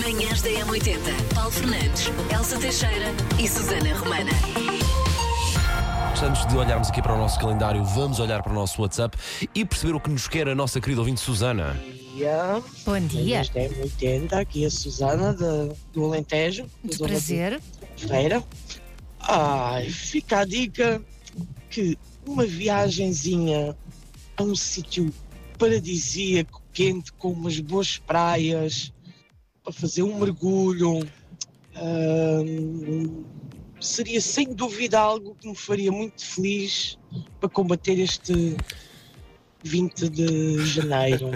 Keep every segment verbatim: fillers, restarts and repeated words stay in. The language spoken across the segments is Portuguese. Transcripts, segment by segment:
Manhãs da M oitenta. Paulo Fernandes, Elsa Teixeira e Susana Romana. Antes de olharmos aqui para o nosso calendário, vamos olhar para o nosso WhatsApp e perceber o que nos quer a nossa querida ouvinte Susana. Dia. Bom dia. Manhãs da M oitenta, aqui a Susana de, do Alentejo. Muito prazer. Feira. Ai, fica a dica que uma viagenzinha a um sítio paradisíaco, quente, com umas boas praias, para fazer um mergulho, hum, seria sem dúvida algo que me faria muito feliz para combater este vinte de janeiro.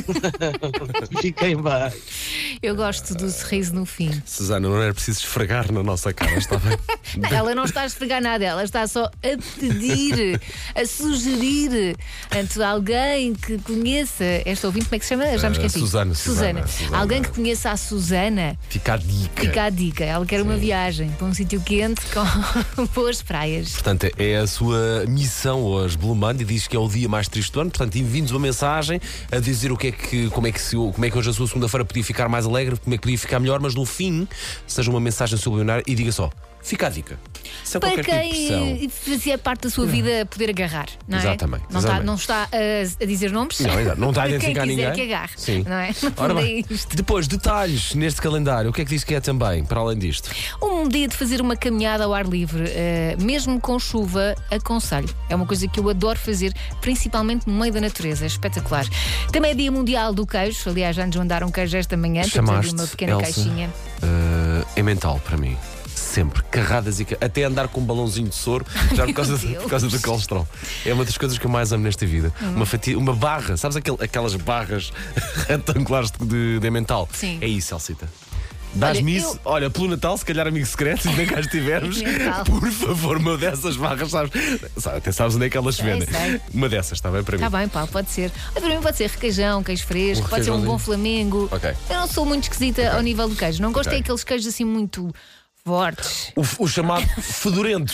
Fiquem bem. Eu gosto do sorriso no fim. Susana, não era preciso esfregar na nossa cara, está bem? Não, ela não está a esfregar nada, ela está só a pedir, a sugerir ante alguém que conheça esta ouvinte, como é que se chama? Já me esqueci. Uh, Susana, Susana, Susana. Susana. Alguém que conheça a Susana. Fica a dica. Fica a dica. Ela quer uma viagem para um sítio quente com boas praias. Portanto, é a sua missão hoje. Blue Monday diz que é o dia mais triste do ano. Portanto, envie-nos uma mensagem a dizer o que é que, como é que, se, como é que hoje a sua segunda-feira podia ficar mais alegre, como é que podia ficar melhor, mas no fim, seja uma mensagem subliminar e diga só: fica a dica. Sem Para qualquer tipo de quem pressão. fazia parte da sua vida poder agarrar, não é? Exatamente, Não, exatamente. Está, não está a, a dizer nomes. Não, exato. Não está a Quem identificar quiser ninguém. que agarre, Sim. não é? Ora Não é bem, isto. depois, detalhes neste calendário. O que é que diz que é também, para além disto? Um dia de fazer uma caminhada ao ar livre, eh, mesmo com chuva, aconselho. É uma coisa que eu adoro fazer, principalmente no meio da natureza. É espetacular. Também é Dia Mundial do Queijo. Aliás, já nos mandaram queijo esta manhã. Temos ali Chamaste, uma pequena Elsa? caixinha. Uh, é mental para mim. Sempre, carradas e ca... até andar com um balãozinho de soro, já por causa, Meu por causa do colesterol. É uma das coisas que eu mais amo nesta vida. Uhum. Uma fatia, uma barra, sabes aquel, aquelas barras retangulares de, de mental? Sim. É isso, Elcita. Dás-me Olha, isso, eu- olha, pelo Natal, se calhar amigo secreto, se ainda cá estivermos, Mental. por favor, uma dessas barras, sabes? Sabe, até sabes onde é que elas se Sei, vendem. sei. Uma dessas, está bem para mim. Está bem, pá, pode ser. Olha, para mim pode ser requeijão, queijo fresco, Um pode ser um requeijãozinho. bom flamengo. Ok. Eu não sou muito esquisita ao nível do queijo. Não gosto Ok. é daqueles queijos assim muito fortes. O, o chamado fedorento.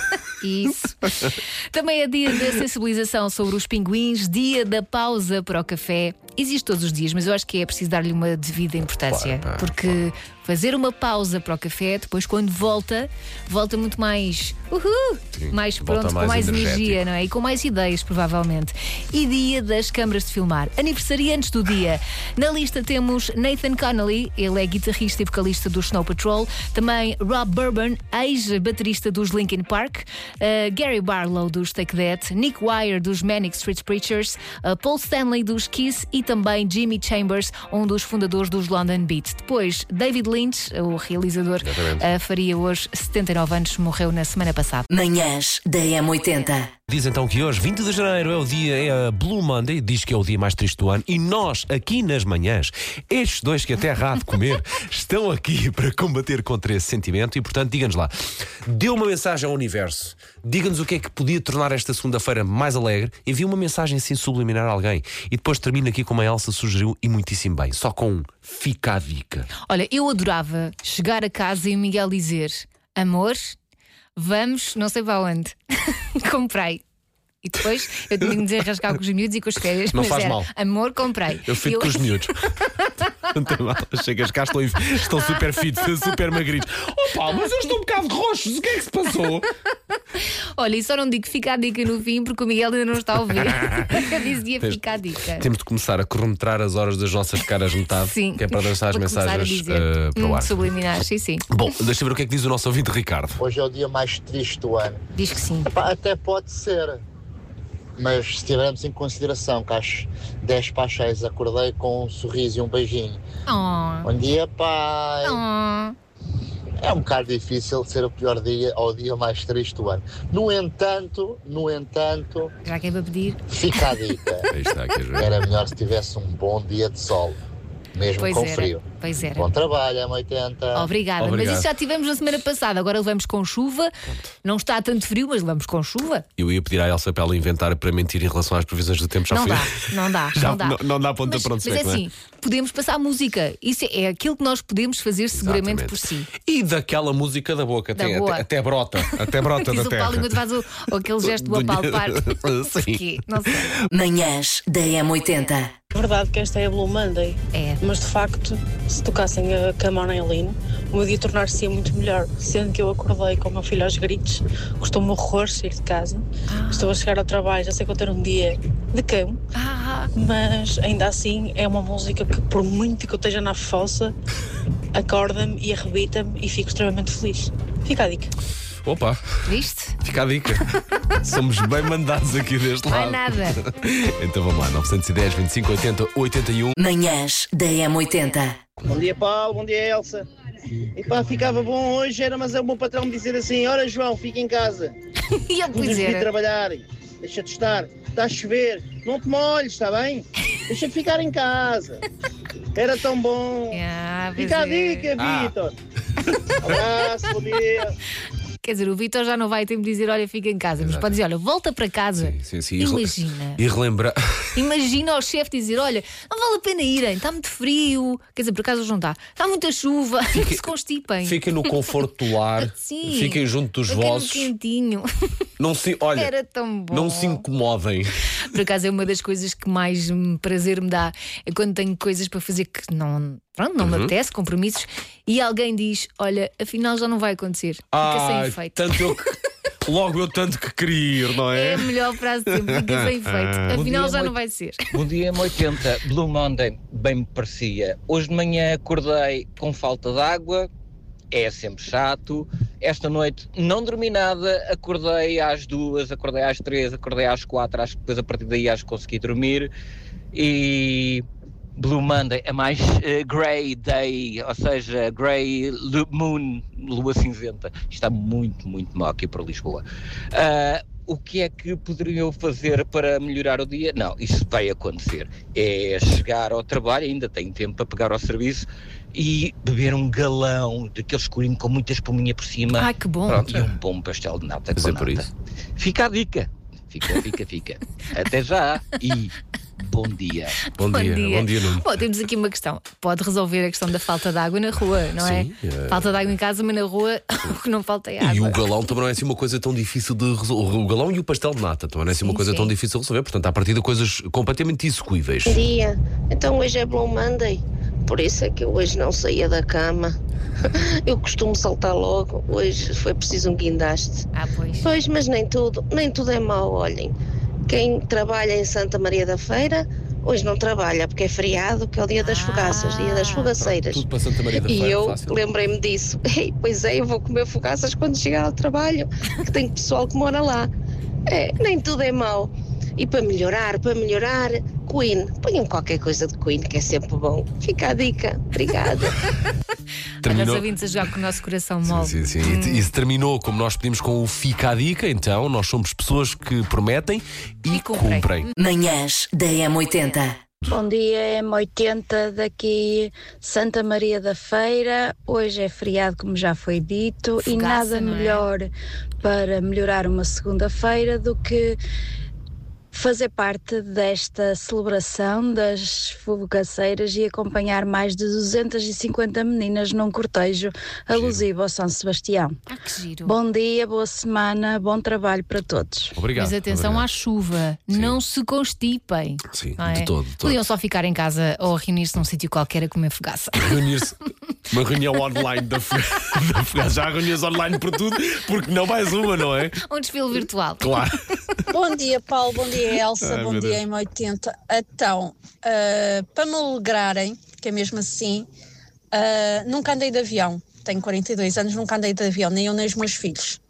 Isso. Também é dia da sensibilização sobre os pinguins, dia da pausa para o café. Existe todos os dias, mas eu acho que é preciso dar-lhe uma devida importância. Claro, pá, porque fazer uma pausa para o café, depois quando volta, volta muito mais uhul, Sim, mais volta pronto, mais com mais energético. energia, não é? E com mais ideias, provavelmente. E dia das câmaras de filmar. Aniversariantes do dia. Na lista temos Nathan Connolly, ele é guitarrista e vocalista do Snow Patrol. Também Rob Burban, ex-baterista dos Linkin Park. Uh, Gary Barlow dos Take That. Nick Wire dos Manic Street Preachers. Uh, Paul Stanley dos Kiss e também Jimmy Chambers, um dos fundadores dos London Beat. Depois, David Lynch, o realizador, Exatamente. uh, faria hoje setenta e nove anos, morreu na semana passada. Manhãs da M oitenta. Diz então que hoje, vinte de janeiro, é o dia, é a Blue Monday, diz que é o dia mais triste do ano, e nós, aqui nas manhãs, estes dois que até há de comer, estão aqui para combater contra esse sentimento e, portanto, diga-nos lá, dê uma mensagem ao universo, diga-nos o que é que podia tornar esta segunda-feira mais alegre, envie uma mensagem assim subliminar a alguém e depois termina aqui como a Elsa sugeriu e muitíssimo bem, só com um fica a dica. Olha, eu adorava chegar a casa e o Miguel dizer: amor, vamos, não sei para onde. Comprei. E depois eu tinha de me desenrascar com os miúdos e com as férias. Não mas faz era, mal. amor, comprei. Eu fico E com os miúdos. Não tem mal. Chegas cá, estão, estão super fit, super magritos. Opa, mas eu estou um bocado roxos, o que é que se passou? Olha, e só não digo que fica a dica no fim porque o Miguel ainda não está a ouvir. Eu dizia Tens- fica a dica. Temos de começar a cronometrar as horas das nossas caras metade, Sim. que é para deixar as Vou começar a mensagens dizer. uh, para o Hum, ar. Subliminares, sim, sim. Bom, deixa eu ver o que é que diz o nosso ouvinte Ricardo. Hoje é o dia mais triste do ano. Diz que sim. Epá, até pode ser, mas se tivermos em consideração que às dez para as seis acordei com um sorriso e um beijinho. Oh, Bom dia, pai. oh. É um bocado difícil ser o pior dia ou o dia mais triste do ano. No entanto, no entanto, Já que é para pedir. fica a dica. Aí está, queres ver? Era melhor se tivesse um bom dia de sol, mesmo Pois com era. frio. Pois era. Bom trabalho, M oitenta. Obrigada, Obrigado. mas isso já tivemos na semana passada. Agora levamos com chuva. Não está tanto frio, mas levamos com chuva. Eu ia pedir à Elsa para ela inventar para mentir em relação às previsões do tempo. Já Não foi. dá, não dá, Já não dá. não- não dá ponta mas, para onde se mas vê, é não é? assim, podemos passar música. Isso é, é aquilo que nós podemos fazer seguramente Exatamente. por si. E daquela música da boca, Da tem, boa. até, até brota, até brota Diz da o terra. Paulo enquanto faz o, ou aquele gesto do apalpar. Sim. Porquê? Não sei. Manhãs da M oitenta. É verdade que esta é a Blue Monday, É. mas de facto se tocassem a Camarão Lino, o meu dia tornar-se muito melhor, sendo que eu acordei com o meu filho aos gritos, custou-me horror sair de casa, ah. estou a chegar ao trabalho, já sei que vou ter um dia de cão, ah. mas ainda assim é uma música que, por muito que eu esteja na fossa, acorda-me e arrebita-me e fico extremamente feliz. Fica a dica. Opa! Viste? Fica a dica. Somos bem mandados aqui deste lado. Não é nada. Então vamos lá, nove um zero, vinte e cinco, oitenta, oitenta e um. Manhãs da M oitenta. Bom dia, Paulo, bom dia, Elsa. E pá, ficava bom hoje, era, mas é o meu patrão me dizer assim: ora, João, fica em casa. E eu pois era. Trabalhar, deixa de estar, está a chover, não te molhes, está bem? Deixa de ficar em casa. Era tão bom. Ah, fica a dica, ah. Vitor. Abraço, bom dia. Quer dizer, o Vitor já não vai ter de dizer, olha, fica em casa. Exato. Mas pode dizer, olha, volta para casa. Sim, sim, sim. Imagina. E relembrar. Imagina ao chefe dizer, olha, não vale a pena irem, está muito frio. Quer dizer, por acaso hoje não está. Está muita chuva, Fique, se constipem. Fiquem no conforto do lar. Sim. Fiquem junto dos vossos. Quentinho. Não se, olha, era tão bom. Não se incomodem. Por acaso é uma das coisas que mais prazer me dá. É quando tenho coisas para fazer que não, pronto, não uhum. me apetece, compromissos, e alguém diz, olha, afinal já não vai acontecer. Fica ah, sem efeito. Tanto eu que... Logo eu tanto que queria ir, não é? É a melhor frase sempre, fica sem efeito. Afinal já não vai ser. Bom dia, M oitenta. Blue Monday, bem me parecia. Hoje de manhã acordei com falta de água, é sempre chato. Esta noite não dormi nada, acordei às duas, acordei às três, acordei às quatro, acho que depois a partir daí acho que consegui dormir. E... Blue Monday é mais uh, Grey Day, ou seja, Grey Moon, lua cinzenta. Está muito, muito mal aqui para Lisboa. Uh, o que é que poderiam fazer para melhorar o dia? Não, isso vai acontecer. É chegar ao trabalho, ainda tem tempo para pegar ao serviço e beber um galão daquele escurinho com muita espuminha por cima. Ai, que bom. Pronto, e um bom pastel de nata com nata. Por isso. Fica a dica. Fica, fica, fica. Até já e... Bom dia. Bom, bom dia. dia. Bom dia, Nuno. Bom, temos aqui uma questão. Pode resolver a questão da falta de água na rua, não é? Sim, é? Falta de água em casa, mas na rua o que não falta é água. E o galão também não é assim uma coisa tão difícil de resolver. O galão e o pastel de nata também não é assim sim, uma coisa sim. tão difícil de resolver. Portanto, à partida coisas completamente execuíveis. Bom dia. Então hoje é Blue Monday. Por isso é que eu hoje não saía da cama. Eu costumo saltar logo. Hoje foi preciso um guindaste. Ah, pois. Pois, mas nem tudo, nem tudo é mau, olhem. Quem trabalha em Santa Maria da Feira, hoje não trabalha, porque é feriado, que é o dia das fogaças, dia das fogaceiras. Tudo para Santa Maria da Feira, e eu fácil. Lembrei-me disso. Ei, pois é, eu vou comer fogaças quando chegar ao trabalho, que tem pessoal que mora lá. É, nem tudo é mau. E para melhorar, para melhorar, Queen. Ponham qualquer coisa de Queen, que é sempre bom. Fica a dica. Obrigada. Terminou... Olha os ouvintes a jogar com o nosso coração mole. Sim, sim, sim. Hum. E se terminou como nós pedimos com o Fica a Dica, então nós somos pessoas que prometem e, e cumprem. cumprem. Manhãs da M oitenta. Bom dia, M oitenta, daqui Santa Maria da Feira. Hoje é feriado, como já foi dito, Fogaça, e nada melhor é? para melhorar uma segunda-feira do que fazer parte desta celebração das fogaceiras e acompanhar mais de duzentas e cinquenta meninas num cortejo alusivo ao São Sebastião. Ah, que giro. Bom dia, boa semana, bom trabalho para todos. Obrigado. Mas atenção obrigado. à chuva, Sim. não se constipem. Sim, é? de todo, de todo. Podiam só ficar em casa ou reunir-se num sítio qualquer a comer fogaça. Reunir-se, uma reunião online da fogaça. Já há reuniões online por tudo, porque não mais uma, não é? Um desfile virtual. Claro. Bom dia, Paulo, bom dia, Elsa, Ai, bom dia, M oitenta. Então, uh, para me alegrarem, que é mesmo assim, uh, nunca andei de avião. Tenho quarenta e dois anos, nunca andei de avião, nem eu nem os meus filhos.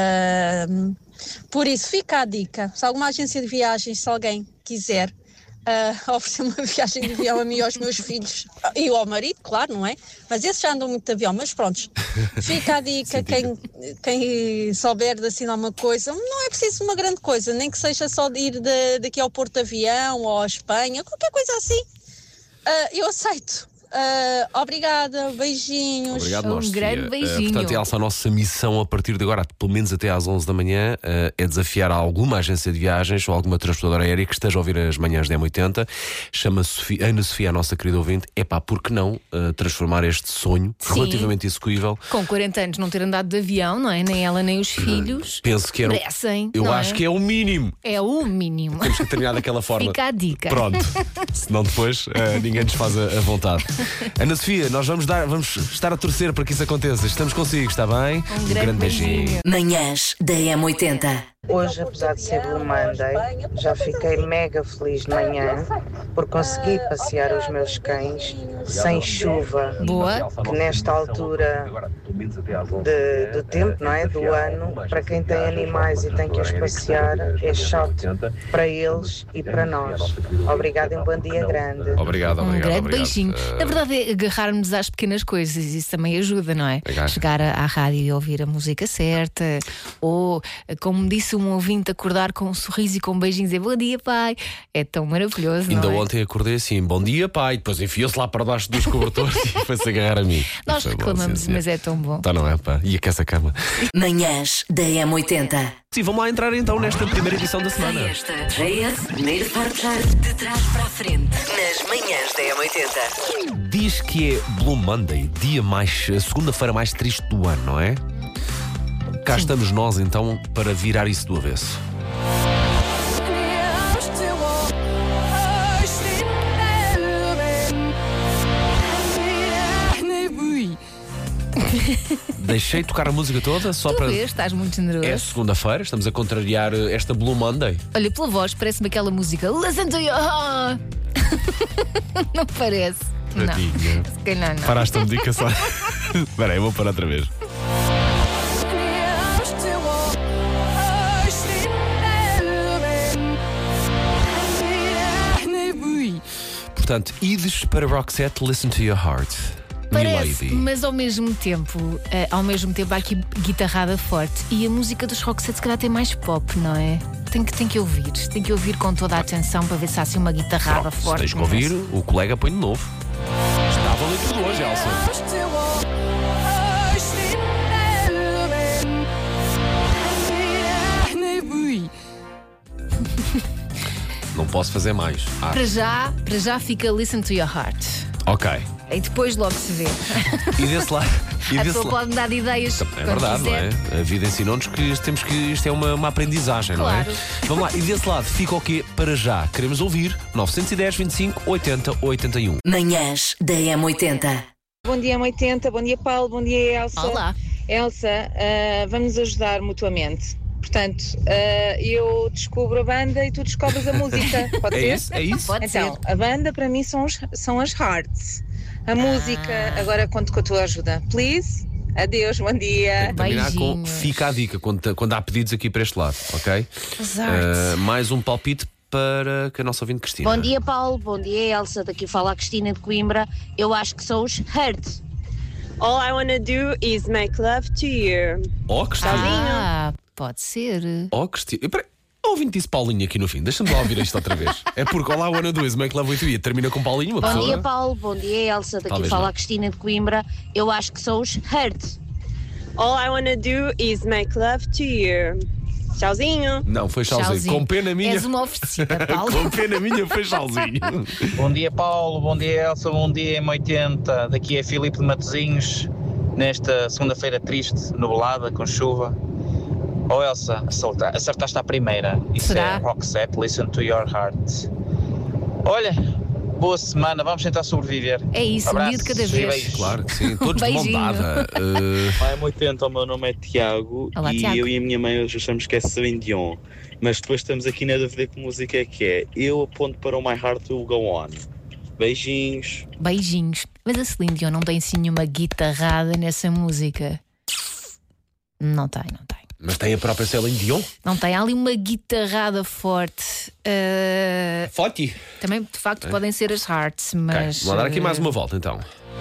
Uh, por isso, fica a dica. Se alguma agência de viagens, se alguém quiser uh, oferecer uma viagem de avião a mim e aos meus filhos, e ao marido, claro, não é? Mas esses já andam muito de avião, mas prontos. Fica a dica, quem, quem souber de assinar uma coisa, não é preciso uma grande coisa, nem que seja só de ir de, daqui ao Porto de Avião ou à Espanha, qualquer coisa assim. Uh, eu aceito. Uh, obrigada, beijinhos. Obrigado, um nós, grande beijinho. Uh, portanto, Elsa, a nossa missão a partir de agora, pelo menos até às onze da manhã, uh, é desafiar alguma agência de viagens ou alguma transportadora aérea que esteja a ouvir as manhãs da M oitenta. Chama-se Ana Sofia, a nossa querida ouvinte. É pá, por que não uh, transformar este sonho Sim. relativamente execuível? Com quarenta anos, não ter andado de avião, não é? Nem ela nem os filhos. Penso que era. Merecem, Eu acho é? que é o mínimo. É o mínimo. Temos que terminar daquela forma. Fica a dica. Pronto. Senão depois uh, ninguém nos faz a, a vontade. Ana Sofia, nós vamos, dar, vamos estar a torcer para que isso aconteça. Estamos consigo, está bem? Um grande beijinho. Manhãs da M oitenta. Hoje, apesar de ser Blue Monday, já fiquei mega feliz de manhã por conseguir passear os meus cães sem chuva. Boa. Que nesta altura de, do tempo, não é? Do ano, para quem tem animais e tem que os passear, é chato para eles e para nós. Obrigada e um bom dia grande. Obrigado, Um obrigado. grande obrigado. beijinho. Uh, Na verdade, é agarrar-nos às pequenas coisas, isso também ajuda, não é? Agarra. Chegar à à rádio e ouvir a música certa, ou, como disse um ouvinte, acordar com um sorriso e com beijinhos e dizer bom dia, pai. É tão maravilhoso, Ainda não é? ontem acordei assim, bom dia, pai. Depois enfiou-se lá para baixo dos cobertores e foi-se agarrar a mim. Nós Foi bom, reclamamos, sim, sim. mas é tão bom. Tá, não é, pá? E aquece a cama. Manhãs da M oitenta. Sim, vamos lá entrar então nesta primeira edição da semana. Esta é a primeira parte de trás para a frente. Nas manhãs da M oitenta. Diz que é Blue Monday, dia mais, a segunda-feira mais triste do ano, não é? Cá estamos nós então para virar isso do avesso. Deixei tocar a música toda só Tu para. vês, estás muito generoso. É segunda-feira, estamos a contrariar esta Blue Monday. Olha, pela voz, parece-me aquela música Listen to your heart. Não parece? Não, Tadinha. se calhar não. Paraste a medicação. Espera aí, vou parar outra vez. Portanto, ides para Roxette, Listen to Your Heart. Parece, Milady. mas ao mesmo tempo, eh, ao mesmo tempo há aqui guitarrada forte e a música dos Roxette se calhar tem mais pop, não é? Tem que, tem que ouvir, tem que ouvir com toda a atenção para ver se há assim uma guitarrada Se forte. tens que ouvir, o colega põe de novo. Está a valer tudo hoje, Elsa. Não posso fazer mais. Ah, Para já, para já fica Listen to Your Heart. ok. E depois logo se vê. E desse lado. E A desse pessoa lado. pode me dar ideias. É quando verdade, quiser. não é? A vida ensinou-nos que temos que isto é uma, uma aprendizagem, Claro. não é? Vamos lá, e desse lado fica o quê para já? Queremos ouvir nove um zero, vinte e cinco, oitenta, oitenta e um. Manhãs da M oitenta. Bom dia, M oitenta. Bom dia, Paulo. Bom dia, Elsa. Olá. Elsa, ah, vamos nos ajudar mutuamente. Portanto, ah, eu descubro a banda e tu descobres a música. Pode É ser? isso, é isso. Pode Então, ser. a banda para mim são, os, são as hearts. A música, agora conto com a tua ajuda. Please. Adeus, bom dia. Terminar com Beijinhos. fica a dica quando, quando há pedidos aqui para este lado, ok? As artes. Ah, mais um palpite para que a nossa ouvinte Cristina. Bom dia, Paulo. Bom dia, Elsa. Daqui fala a Cristina de Coimbra. Eu acho que são os Hearts. All I wanna do is make love to you. Oh, Cristina. Ah, pode ser. Oh, Cristina. Espera, a ouvinte disse Paulinho aqui no fim. Deixa-me lá ouvir isto outra vez. É porque Olá, wanna do is make love with you e termina com Paulinho, uma Bom pessoa. dia, Paulo. Bom dia, Elsa. Daqui Talvez fala não. a Cristina de Coimbra. Eu acho que são os Hearts. All I wanna do is make love to you. Tchauzinho. Não, foi Chalzinho. Tchauzinho. Com pena minha. És uma oferecida, Paulo. Com pena minha foi Chalzinho. Bom dia, Paulo. Bom dia, Elsa. Bom dia, M oitenta. Daqui é Filipe de Matosinhos. Nesta segunda-feira triste, nublada, com chuva. Oh, Elsa, acerta- acertaste à primeira. Isso Será? é Roxette, Listen to Your Heart. Olha, boa semana. Vamos tentar sobreviver. É isso, um Abraços dia de cada e vez. beijos. Claro que sim, todos de mão Beijinho. dada. Uh, Olá, M oitenta, o meu nome é Tiago. Olá, e Tiago. eu e a minha mãe hoje achamos que é Celine Dion. Mas depois estamos aqui na dúvida que música é que é. Eu aponto para o My Heart Will Go On. Beijinhos. Beijinhos. Mas a Celine Dion não tem sim nenhuma guitarrada nessa música. Não tem, não tem. mas tem a própria Celine Dion. Não tem. Há ali uma guitarrada forte. Uh, Forte. Também, de facto, podem ser as Hearts, mas. Okay, vou dar aqui uh, mais uma volta então.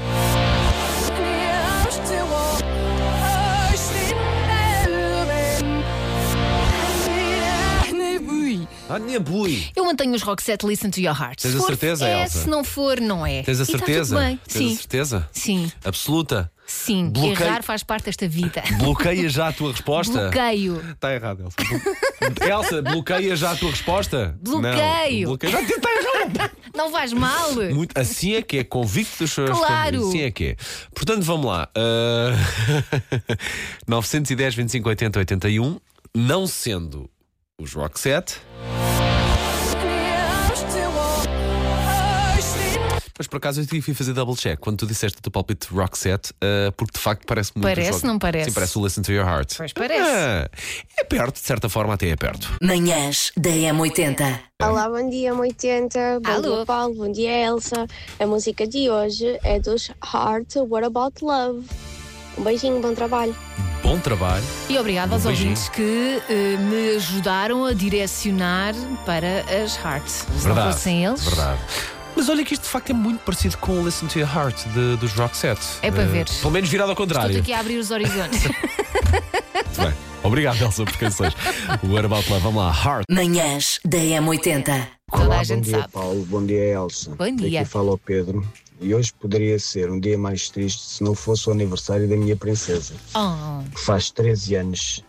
Ah, minha bui. Eu mantenho os Roxette Listen to Your Heart. Tens Se a for, certeza, é, Elsa? se não for, não é. Tens a E tá certeza? tudo bem. Tens Sim. a certeza? Sim. Absoluta? Sim. Bloqueio- Errar faz parte desta vida. Bloqueia já a tua resposta? Bloqueio. Está errado, Elsa. Elsa, bloqueia já a tua resposta? Bloqueio. Não, bloqueia. Já está errado. Não faz mal. Muito, assim é que é, convicto das suas Claro. coisas. Assim é que é. Portanto, vamos lá. Uh... nove um zero, vinte e cinco, oitenta, oitenta e um. Não sendo os Roxette. Mas por acaso eu tive que fazer double check quando tu disseste o teu palpite Roxette, uh, porque de facto parece muito. Parece, jogo. não parece? Sim, parece o Listen to Your Heart. Pois parece. Ah, é perto, de certa forma, até é perto. Manhãs da M oitenta. Olá, bom dia M oitenta. Bom Alô. dia, Paulo. Bom dia, Elsa. A música de hoje é dos Heart, What About Love. Um beijinho, bom trabalho. Bom trabalho. E obrigado aos Um beijinho. ouvintes que eh, me ajudaram a direcionar para as Hearts. Se não Verdade. fossem eles. Verdade. Mas olha que isto de facto é muito parecido com o Listen to Your Heart de, dos Roxette. É para Uh, ver. Pelo menos virado ao contrário. Estou aqui a abrir os horizontes. Muito bem. Obrigado, Elsa, por canções. What About Love? Vamos lá. Heart. Manhãs da M oitenta. Toda Olá, a gente bom dia, sabe. Paulo. Bom dia, Elsa. Bom dia. Aqui fala o Pedro. E hoje poderia ser um dia mais triste se não fosse o aniversário da minha princesa, Oh. que faz treze anos.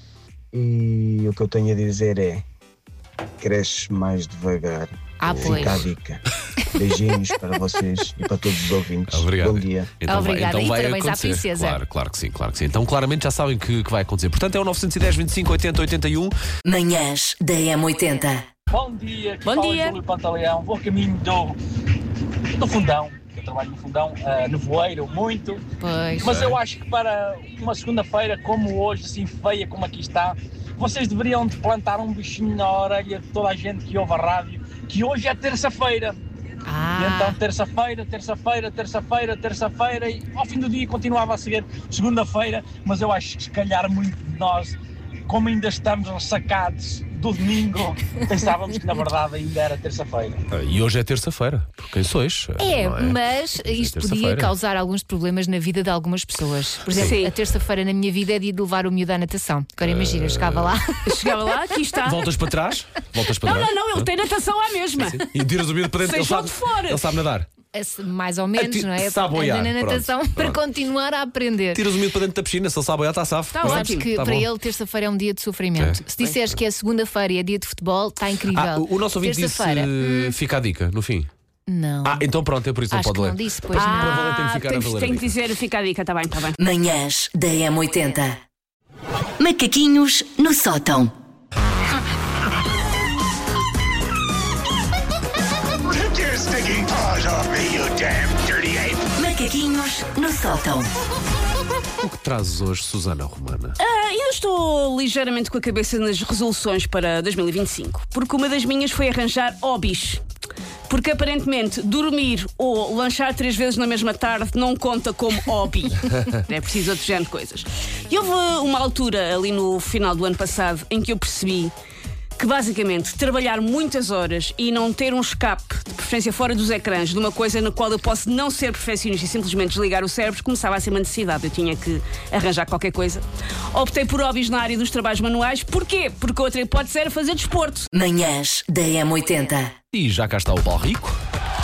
E o que eu tenho a dizer é: cresce mais devagar. Ah, pois. Fica a dica. Beijinhos para vocês e para todos os ouvintes. Obrigado. Bom dia. Então vai, Obrigada. então E vai parabéns à acontecer. princesa. Claro, claro que sim, claro que sim. Então claramente já sabem que, que vai acontecer. Portanto é o nove um zero, vinte e cinco, oitenta, oitenta e um. Manhãs da M oitenta. Bom dia, que Bom fala dia. Júlio Pantaleão, vou a caminho do, do Fundão, eu trabalho no Fundão, uh, nevoeiro, muito, Pois. mas eu acho que para uma segunda-feira como hoje, assim feia como aqui está, vocês deveriam de plantar um bichinho na orelha de toda a gente que ouve a rádio, que hoje é terça-feira. Ah. E então terça-feira, terça-feira, terça-feira, terça-feira e ao fim do dia continuava a ser segunda-feira, mas eu acho que se calhar muito de nós, como ainda estamos ressacados do domingo, pensávamos que na verdade ainda era terça-feira. E hoje é terça-feira, por quem sois. É, não mas Hoje é isto podia terça-feira. causar alguns problemas na vida de algumas pessoas. Por exemplo, Sim. a terça-feira na minha vida é dia de levar o miúdo à natação. Agora imagina, eu chegava lá. Chegava lá, aqui está. Voltas para trás? Voltas para Não, trás? não, não, ele tem natação à mesma. E tiras o medo para dentro. Ele Seja sabe, onde for. ele sabe nadar. Esse- Mais ou menos, ti- não é? sabe boiar, Anda na pronto, natação para pronto. continuar a aprender. Tiras o medo para dentro da piscina. Se ele sabe boiar, está safo. Está Pronto, ótimo que tá para bom. ele terça-feira é um dia de sofrimento. É. Se disseres que é segunda-feira e é dia de futebol, está incrível. Ah, o o nosso ouvinte disse Terça-feira. hum, fica a dica no fim. Não. Ah, então pronto, é por isso que Acho não que pode não ler. disse, pois Para não. valer tem que ficar a tem, valer a tem que dica. dizer, fica a dica, está bem, está bem. Manhãs da M oitenta. Macaquinhos no sótão. Take your stinking paws off me, you damn dirty ape! Macaquinhos no sótão. O que trazes hoje, Susana Romana? Ah, eu estou ligeiramente com a cabeça nas resoluções para dois mil e vinte e cinco, porque uma das minhas foi arranjar hobbies. Porque aparentemente dormir ou lanchar três vezes na mesma tarde não conta como hobby. É preciso outro género de coisas. E houve uma altura ali no final do ano passado em que eu percebi que basicamente trabalhar muitas horas e não ter um escape, de preferência fora dos ecrãs, de uma coisa na qual eu posso não ser perfeccionista e simplesmente desligar o cérebro, começava a ser uma necessidade. Eu tinha que arranjar qualquer coisa. Optei por hobbies na área dos trabalhos manuais. Porquê? Porque outra hipótese era fazer desporto. Manhãs da M oitenta. E já cá está o Paulo Rico.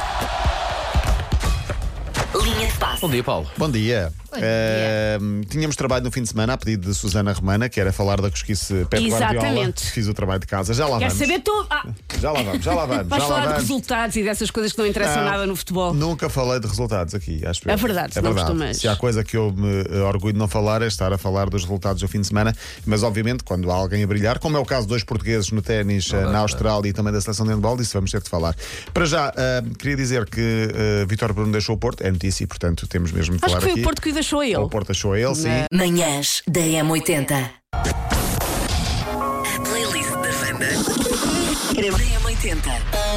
Linha de passe. Bom dia, Paulo. Bom dia. Bom dia. Eh, tínhamos trabalho no fim de semana a pedido de Susana Romana, que era falar da cosquice Pep Guardiola. Exatamente. Fiz o trabalho de casa. Já lá Quer vamos. saber tudo? Ah, Já lá vamos, já lá vamos. vais já lá falar de vamos. resultados e dessas coisas que não interessam Não. nada no futebol. Nunca falei de resultados aqui, acho eu. É verdade, é não verdade. costumas. Se há coisa que eu me eh, orgulho de não falar é estar a falar dos resultados do fim de semana, mas obviamente quando há alguém a brilhar, como é o caso de dois portugueses no ténis eh, na Austrália e também da seleção de handball, disso vamos ter de falar. Para já, eh, queria dizer que eh, Vítor Bruno deixou o Porto, é notícia e portanto temos mesmo de Acho falar que foi aqui. o Porto que o deixou a ele. O Porto achou a ele, sim. Manhãs da M oitenta. A playlist da Wanda. Da M oitenta.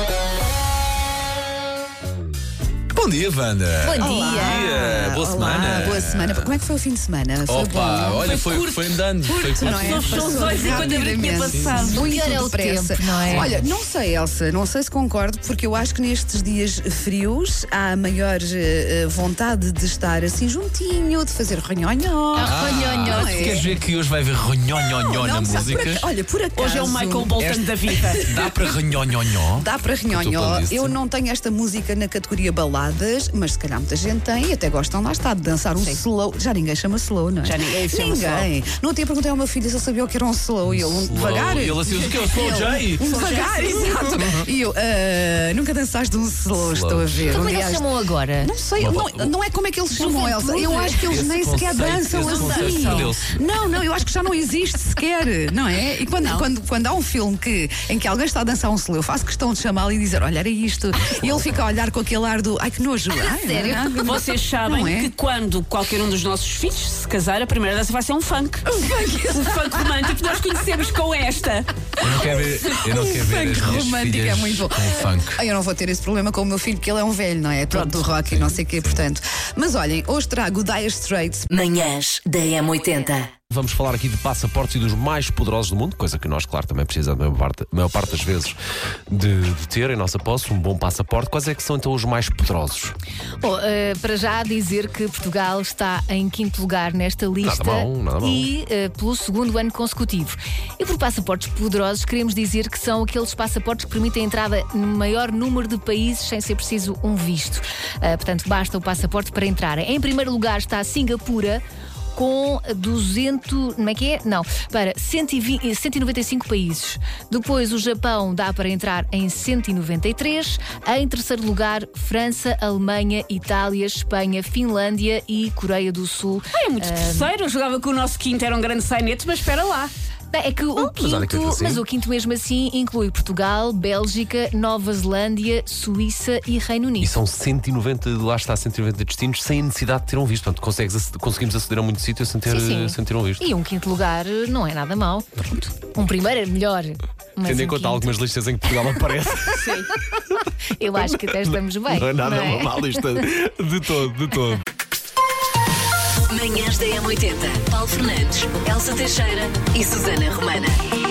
Bom dia, Wanda. Bom Bom dia. dia. Boa Olá, semana. boa semana. Como é que foi o fim de semana? Foi Opa, bom? olha, foi, foi, foi andando. Foi curto. Não é? Fechou os olhos e quando abri tinha passado. Muito Pior é o depressa. tempo, não é? Olha, não sei, Elsa, não sei se concordo, porque eu acho que nestes dias frios há maior eh, vontade de estar assim juntinho, de fazer ronhonhó. Ah, ronhonhó. não Tu é? queres ver que hoje vai haver ronhonhonhó na Não, sabe, música? por ac- Olha, por acaso. Hoje é o Michael Bolton Esta- da vida. Dá para ronhonhonhó? Dá para tua ronhonhó. playlist? Eu não tenho esta música na categoria baladas, mas se calhar muita gente tem e até gostam questão, lá está, de dançar um slow. Já ninguém chama slow, não é? Já ninguém chama Ninguém. No outro dia perguntei ao meu filho se ele sabia o que era um slow. E ele, um devagar. E ele assim, o que é o slow J? Um devagar, exato. E eu, "Ah, nunca dançaste um slow, estou a ver. Então, Um como é que dia eles chamam agora? Não sei, não, não é como é que eles chamam, Elsa. Eu acho que eles Esse nem sequer conceito, dançam esse conceito assim. perdeu-se. Não, não, eu acho que já não existe sequer, não é? E quando, quando, quando há um filme que, em que alguém está a dançar um slow, eu faço questão de chamá-lo e dizer: olha, era isto. E ele fica a olhar com aquele ar do ai que nojo. Ai, Sério? não, Vocês sabem não é? que quando qualquer um dos nossos filhos se casar, a primeira dança vai ser um funk. Um funk. Um funk romântico que nós conhecemos com esta. Eu não quero ver, eu não quero ver as Funk minhas romântico filhas é muito bom. com funk. Ah, eu não vou ter esse problema com o meu filho, porque ele é um velho, não é? Todo do rock e não sei o quê, portanto. Mas olhem, hoje trago o Dire Straits. Manhãs da M oitenta. Vamos falar aqui de passaportes e dos mais poderosos do mundo, coisa que nós, claro, também precisamos, a maior parte, a maior parte das vezes, de, de ter em nossa posse um bom passaporte. Quais é que são então os mais poderosos? Bom, uh, para já dizer que Portugal está em quinto lugar nesta lista Nada mal, nada mal. e uh, pelo segundo ano consecutivo. E por passaportes poderosos queremos dizer que são aqueles passaportes que permitem a entrada no maior número de países sem ser preciso um visto. Uh, portanto, basta o passaporte para entrar. Em primeiro lugar está Singapura, com duzentos, como é que é? Não, para cento e vinte, cento e noventa e cinco países. Depois o Japão dá para entrar em cento e noventa e três. Em terceiro lugar, França, Alemanha, Itália, Espanha, Finlândia e Coreia do Sul. Ai, é muito terceiro. Eu jogava que o nosso quinto era um grande sainete, mas espera lá. É que o mas olha que quinto, assim. mas o quinto mesmo assim inclui Portugal, Bélgica, Nova Zelândia, Suíça e Reino Unido. E são cento e noventa, lá está, cento e noventa destinos sem necessidade de ter um visto. Portanto, consegues, ac- conseguimos aceder a muitos sítios sem ter, Sim, sim. sem ter um visto. E um quinto lugar não é nada mau. Um primeiro é melhor. Mas Tendo em um conta quinto- algumas listas em que Portugal aparece. Sim. Eu acho que até estamos bem. Não é nada não é? uma má lista de todo, de todo. Manhãs da M oitenta. Paulo Fernandes, Elsa Teixeira e Susana Romana.